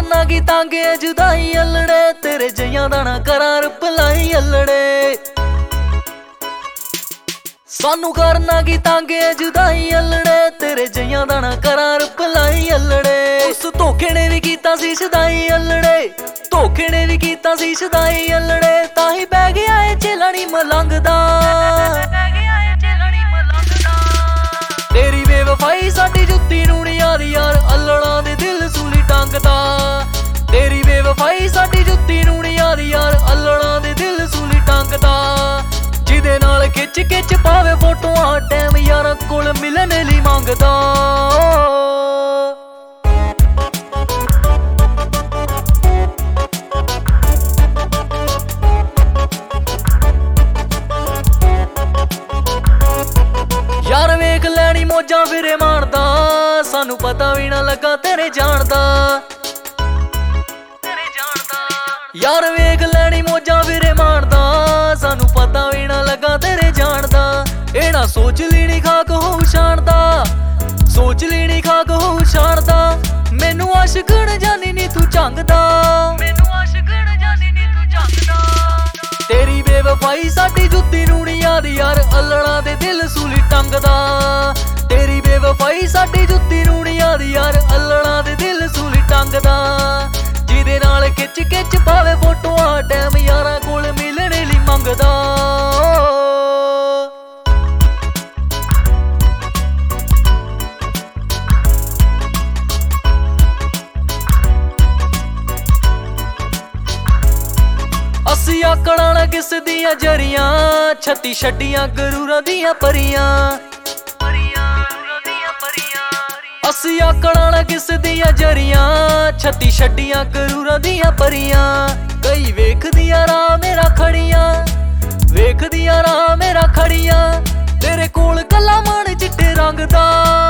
करना की तांगे जुदाई अल्लड़े तेरे जइयां दा ना करा रिप्लाई अल्लड़े सानू करना की तांगे जुदाई अल्लड़े तेरे जइयां दा ना करा रिप्लाई अल्लड़े उस धोखे ने भी कीता सी सदाई अल्लड़े धोखे ने भी कीता सी सदाई अल्लड़े ताही बह गया ए झेलनी मलंगदा तेरी बेवफाई साडी जुत्ती नूं नी याद यार अल्लड़ां दे दिल सूली टंगदा तेरी बेवफाई साडी जुत्ती नूं नी याद यार अल्लड़ां दे दिल सूली टंगदा जिदे नाल खिच खिच पावे फोटोआं टैम यारां कोल मिलने लई मंगदा यार वेख लैनी मौजां फिरे मारदा सानू पता भी ना लगा तेरे जान दा यार वेख लैनी मौजां फिरे मारदा सानू पता भी ना लगा तेरे जान दा ए ना सोच लीनी खाक हो शानदा सोच लीनी खाक हो शानदा मैनू आशिकण जानी नी तू झंगदा तेरी बेवफाई साडी जुत्ती नूं नी याद यार अल्लड़ां दे दिल सूली टंगदा तेरी बेवफाई साडी जुत्ती नूं नी याद यार अल्लड़ां दे दिल सूली टंगदा जिदे नाल खिच खिच पावे फोटोआं टैम यारां कोल मिलने लई मंगदा असी आकड़ा ना किस दियां जरियां छत्ती छड्डियां गरूरां दियां परियां असी आकड़ा ना किस दियां जरियां छत्ती छड्डियां गरूरां दियां परियां कई वेखदियां राह मेरा खड़ियां वेखदियां राह मेरा खड़ियां तेरे कोल कला मन चिट्टे रंग दा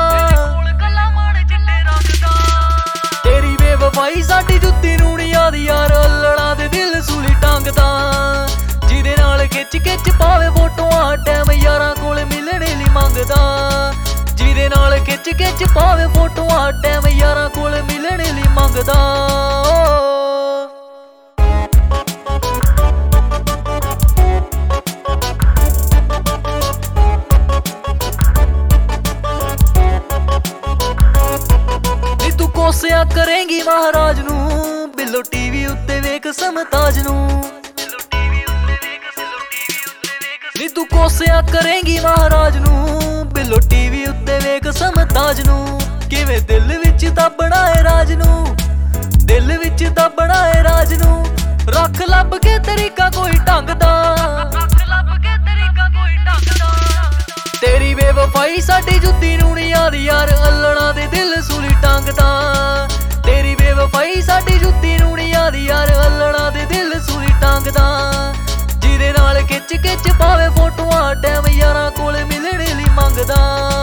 तेरी बेवफाई साडी जुत्ती नूं नी याद यार अल्लड़ां दे दिल सूली टंगदा जिदे नाल खिच खिच पावे फोटोआं टैम यारां कोल मिलने लई मंगदा जिदे नाल खिच खिच पावे फोटोआं टैम यारां कोल मिलने लई मंगदा कोसिया करेंगी महाराज नू बिलो टीवी उत्ते वेख समताज नू नी तू कोसिया करेंगी महाराज नू बिलो टीवी उत्ते वेख समताज नू किवें दिल विच दबना है राज नू दिल विच दबना है राज नू रख लब के तरीका कोई ढंग दा तेरी बेवफाई साडी जुत्ती नूं नी याद यार अल्लड़ां दे दिल सूली टंगदा तेरी बेवफाई साडी जुत्ती नूं नी याद यार अल्लड़ां दे दिल सूली टंगदा जिदे नाल खिच खिच पावे फोटोआं टैम यारां कोल मिलने लई मंगदा।